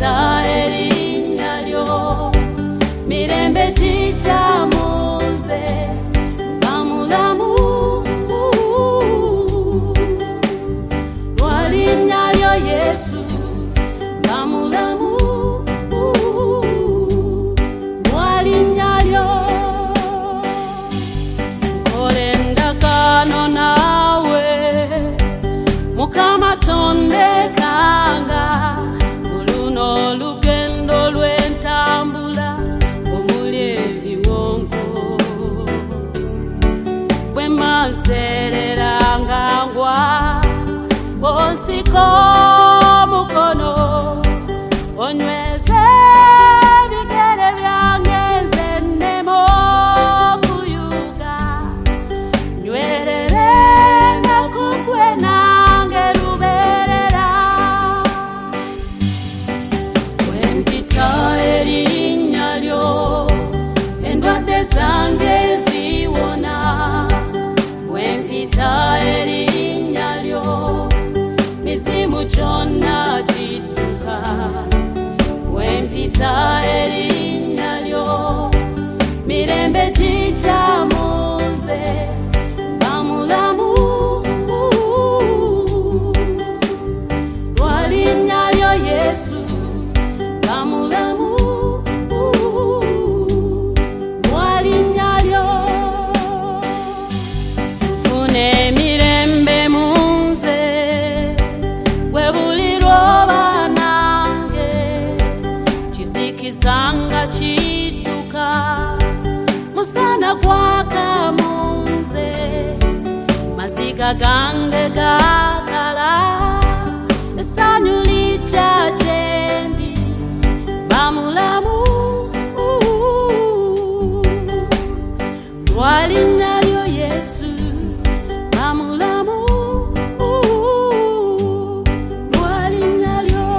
Wempita erinyalyo mirembe titamuze bamulamu walinyalyo Yesu bamulamu walinyalyo kolenda kano nawe mukama tondekanga uluno lugendo lwentambula omuli ebiwonko bwemansereranga ngwa onsiko mukono onyweze bigere byange nze nnemo kuyuga nywerere nga kugwe nange luberera wempita erinyalyo endwadde zange ziwona wempita erinyalyo mizimu kyonna kidduka wempita erinyalyo mirembe gitamunze bamulamu lwalinyalyo Yesu bamulamu lwalinyalyo fune mirembe munze gwe buli lwoba nange kisikizanga kidduka musana gwaka munze masiga gange gakala essanyu lijja gyendi bamulamu lwalinyalyo Yesu bamulamu lwalinyalyo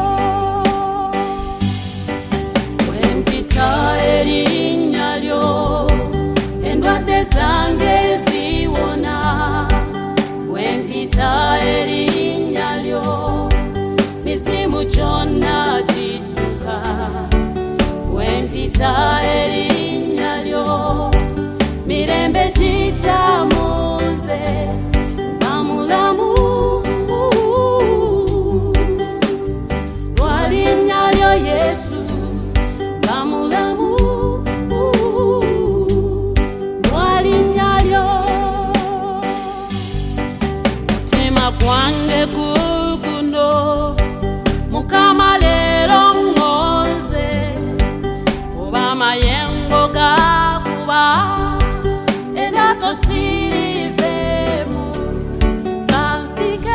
wempita erinyalyo endwadde zange ziwona wempita erinyalyo mizimu kyonna kidduka wempita erinyalyo mirembe gitamunze bamulamu lwalinyalyo Yesu bamulamu lwalinyalyo mutima gwange guguno mukama leero ngonze oba mayengo gakuba era tosirivemu kansike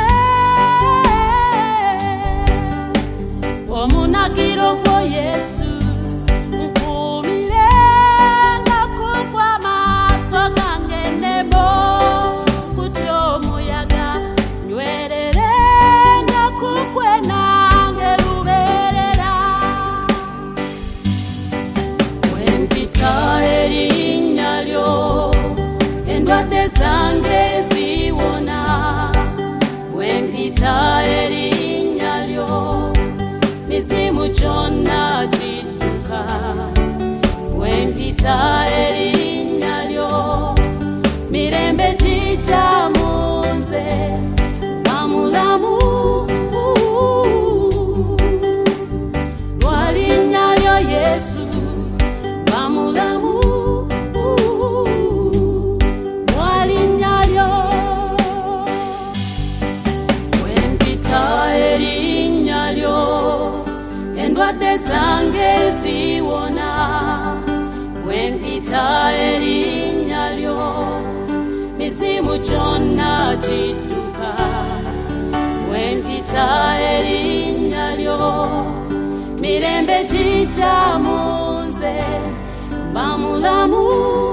omunagiro gwo Yesu nkumire nga kugwa amaaso gange nebo kutya omuyaga nywerere nga kugwe nange luberera wempita erinyalyo endwadde zange ziwona wempita erinyalyo mizimu kyonna kidduka wempita erinyalyo mirembe gitamunze bamulamu lwalinyalyo Yesu bamulamu lwalinyalyo wempita erinyalyo endwadde zange ziwona wempita erinyalyo mizimu kyonna kidduka wempita erinyalyo mirembe gitamunze bamulamu